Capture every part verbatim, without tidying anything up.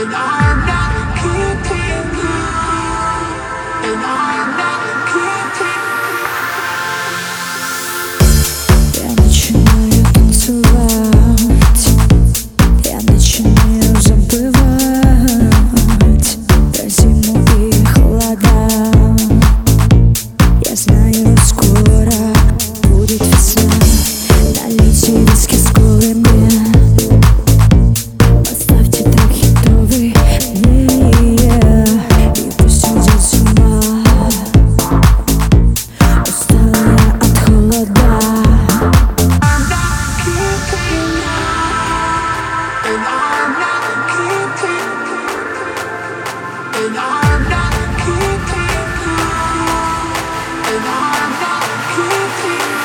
And I'm not keeping you. And I'm not keeping you. Я начинаю танцевать, я начинаю забывать про зиму и холода. Я знаю, скоро будет весна. Налейте виски скорой мне. Поставьте трек хитовый мне, и пусть уйдет зима. Устала я от холода. I'm not keeping you. And I'm not keeping you. And I'm not keeping you. And I'm not keeping you.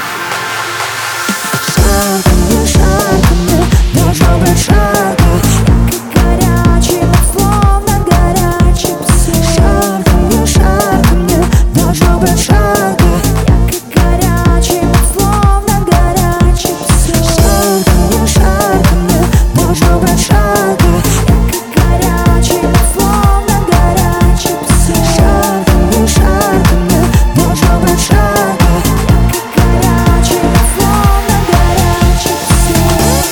Жарко мне, жарко мне, должно быть жарко. Как горячий, вот словно горячий песок. Жарко мне, жарко мне, должно быть жарко. Как горячий, вот словно горячий песок. Жарко мне, жарко мне, должно быть жарко. Как горячий, вот словно горячий песок. Жарко мне, жарко мне, должно быть жарко. Как горячий, вот словно горячий песок.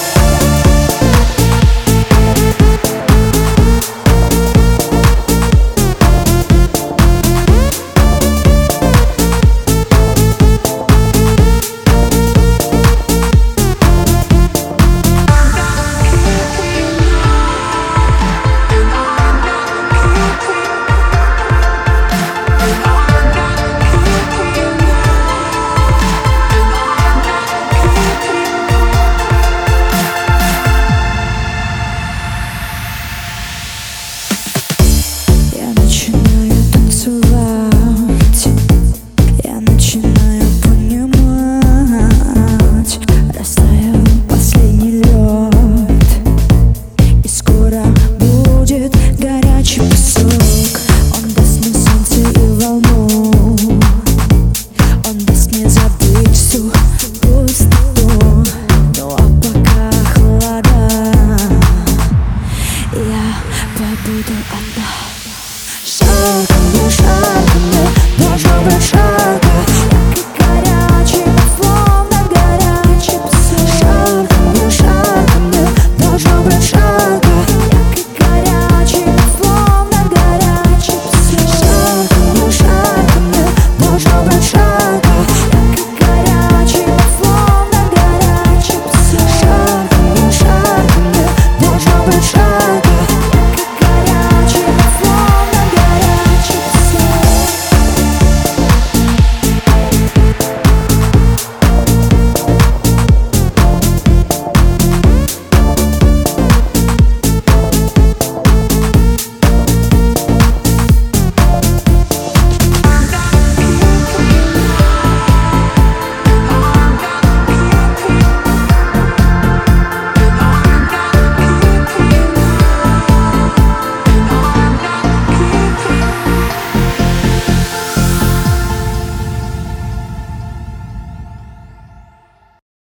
Я начинаю танцевать, я начинаю понимать. Растаял последний лед, и скоро будет горячий песок. Он даст мне солнце и волну, он даст мне забыть всю